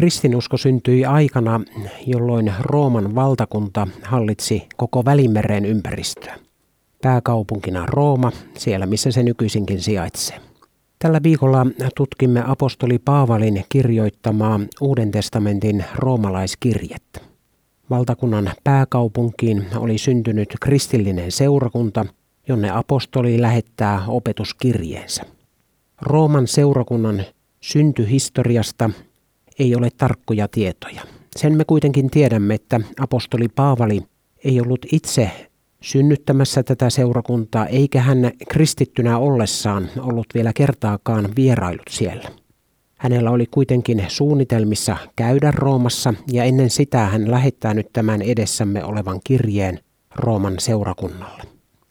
Kristinusko syntyi aikana, jolloin Rooman valtakunta hallitsi koko Välimeren ympäristöä. Pääkaupunkina Rooma, siellä missä se nykyisinkin sijaitsee. Tällä viikolla tutkimme apostoli Paavalin kirjoittamaa Uuden testamentin roomalaiskirjettä. Valtakunnan pääkaupunkiin oli syntynyt kristillinen seurakunta, jonne apostoli lähettää opetuskirjeensä. Rooman seurakunnan syntyhistoriasta ei ole tarkkoja tietoja. Sen me kuitenkin tiedämme, että apostoli Paavali ei ollut itse synnyttämässä tätä seurakuntaa, eikä hän kristittynä ollessaan ollut vielä kertaakaan vierailut siellä. Hänellä oli kuitenkin suunnitelmissa käydä Roomassa, ja ennen sitä hän lähettää nyt tämän edessämme olevan kirjeen Rooman seurakunnalle.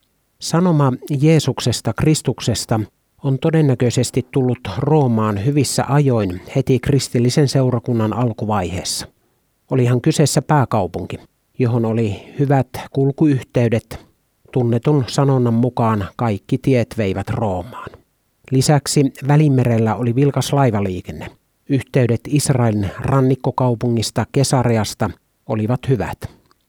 Sanoma Jeesuksesta, Kristuksesta, on todennäköisesti tullut Roomaan hyvissä ajoin heti kristillisen seurakunnan alkuvaiheessa. Olihan kyseessä pääkaupunki, johon oli hyvät kulkuyhteydet. Tunnetun sanonnan mukaan kaikki tiet veivät Roomaan. Lisäksi Välimerellä oli vilkas laivaliikenne. Yhteydet Israelin rannikkokaupungista Kesareasta olivat hyvät.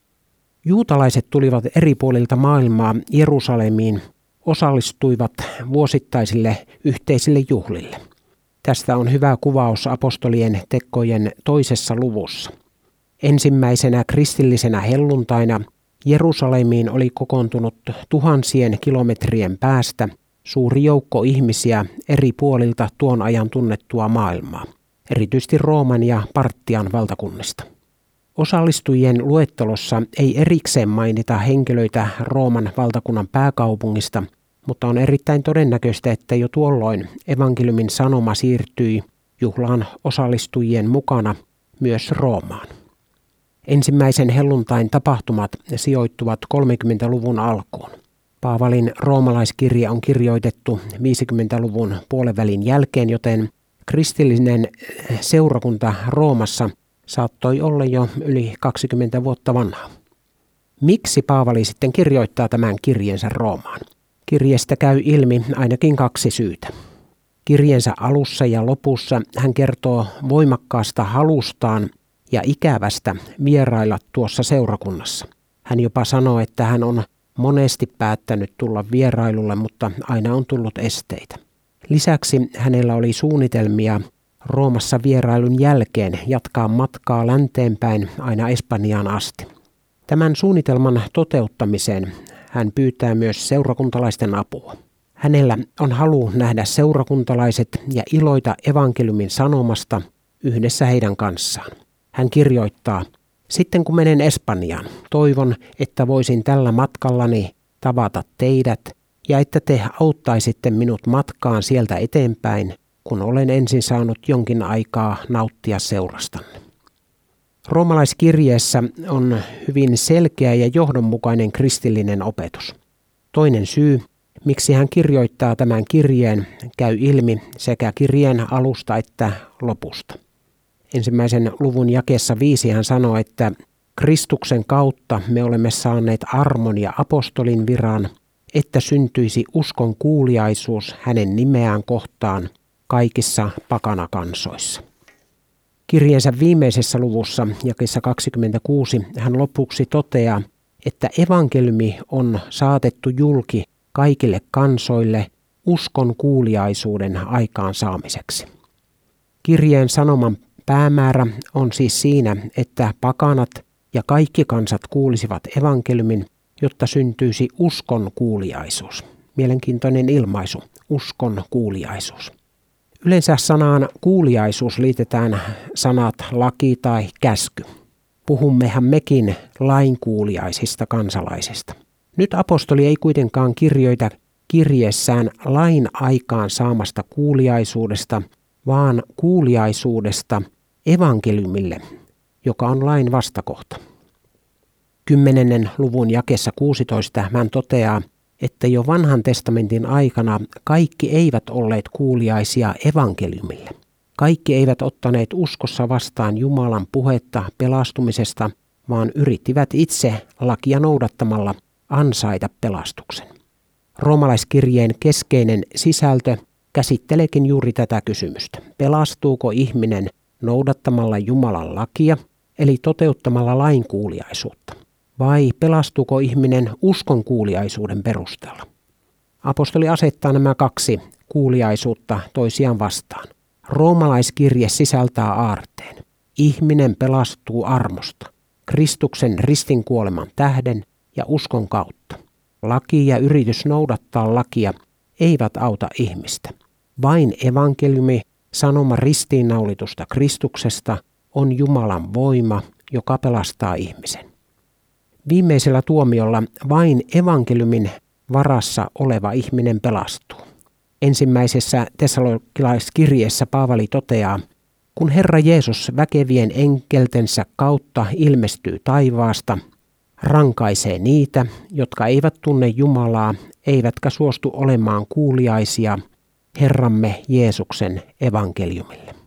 Juutalaiset tulivat eri puolilta maailmaa Jerusalemiin, osallistuivat vuosittaisille yhteisille juhlille. Tästä on hyvä kuvaus apostolien tekojen 2. luvussa. Ensimmäisenä kristillisenä helluntaina Jerusalemiin oli kokoontunut tuhansien kilometrien päästä suuri joukko ihmisiä eri puolilta tuon ajan tunnettua maailmaa, erityisesti Rooman ja Parttian valtakunnista. Osallistujien luettelossa ei erikseen mainita henkilöitä Rooman valtakunnan pääkaupungista, mutta on erittäin todennäköistä, että jo tuolloin evankeliumin sanoma siirtyi juhlaan osallistujien mukana myös Roomaan. Ensimmäisen helluntain tapahtumat sijoittuvat 30-luvun alkuun. Paavalin roomalaiskirje on kirjoitettu 50-luvun puolenvälin jälkeen, joten kristillinen seurakunta Roomassa saattoi olla jo yli 20 vuotta vanha. Miksi Paavali sitten kirjoittaa tämän kirjeensä Roomaan? Kirjeestä käy ilmi ainakin 2 syytä. Kirjeensä alussa ja lopussa hän kertoo voimakkaasta halustaan ja ikävästä vierailla tuossa seurakunnassa. Hän jopa sanoo, että hän on monesti päättänyt tulla vierailulle, mutta aina on tullut esteitä. Lisäksi hänellä oli suunnitelmia Roomassa vierailun jälkeen jatkaa matkaa länteenpäin aina Espanjaan asti. Tämän suunnitelman toteuttamiseen hän pyytää myös seurakuntalaisten apua. Hänellä on halu nähdä seurakuntalaiset ja iloita evankeliumin sanomasta yhdessä heidän kanssaan. Hän kirjoittaa: "Sitten kun menen Espanjaan, toivon, että voisin tällä matkallani tavata teidät ja että te auttaisitte minut matkaan sieltä eteenpäin, kun olen ensin saanut jonkin aikaa nauttia seurastanne." Roomalaiskirjeessä on hyvin selkeä ja johdonmukainen kristillinen opetus. Toinen syy, miksi hän kirjoittaa tämän kirjeen, käy ilmi sekä kirjeen alusta että lopusta. 1. luvun jakeessa 5 hän sanoo, että Kristuksen kautta me olemme saaneet armon ja apostolin viran, että syntyisi uskon kuuliaisuus hänen nimeään kohtaan kaikissa pakanakansoissa. Kirjeensä viimeisessä luvussa, jakeessa 26, hän lopuksi toteaa, että evankeliumi on saatettu julki kaikille kansoille uskon kuuliaisuuden aikaansaamiseksi. Kirjeen sanoman päämäärä on siis siinä, että pakanat ja kaikki kansat kuulisivat evankeliumin, jotta syntyisi uskon kuuliaisuus. Mielenkiintoinen ilmaisu, uskon kuuliaisuus. Yleensä sanaan kuuliaisuus liitetään sanat laki tai käsky. Puhummehan mekin lainkuuliaisista kansalaisista. Nyt apostoli ei kuitenkaan kirjoita kirjeessään lain aikaan saamasta kuuliaisuudesta, vaan kuuliaisuudesta evankeliumille, joka on lain vastakohta. 10. luvun jakeessa 16 hän toteaa, että jo vanhan testamentin aikana kaikki eivät olleet kuuliaisia evankeliumille. Kaikki eivät ottaneet uskossa vastaan Jumalan puhetta pelastumisesta, vaan yrittivät itse lakia noudattamalla ansaita pelastuksen. Roomalaiskirjeen keskeinen sisältö käsitteleekin juuri tätä kysymystä. Pelastuuko ihminen noudattamalla Jumalan lakia, eli toteuttamalla lainkuuliaisuutta? Vai pelastuuko ihminen uskon kuuliaisuuden perusteella? Apostoli asettaa nämä kaksi kuuliaisuutta toisiaan vastaan. Roomalaiskirje sisältää aarteen. Ihminen pelastuu armosta, Kristuksen ristinkuoleman tähden ja uskon kautta. Laki ja yritys noudattaa lakia eivät auta ihmistä. Vain evankeliumi, sanoma ristiinnaulitusta Kristuksesta, on Jumalan voima, joka pelastaa ihmisen. Viimeisellä tuomiolla vain evankeliumin varassa oleva ihminen pelastuu. Ensimmäisessä Tessalonikalaiskirjeessä Paavali toteaa, kun Herra Jeesus väkevien enkeltensä kautta ilmestyy taivaasta, rankaisee niitä, jotka eivät tunne Jumalaa, eivätkä suostu olemaan kuuliaisia Herramme Jeesuksen evankeliumille.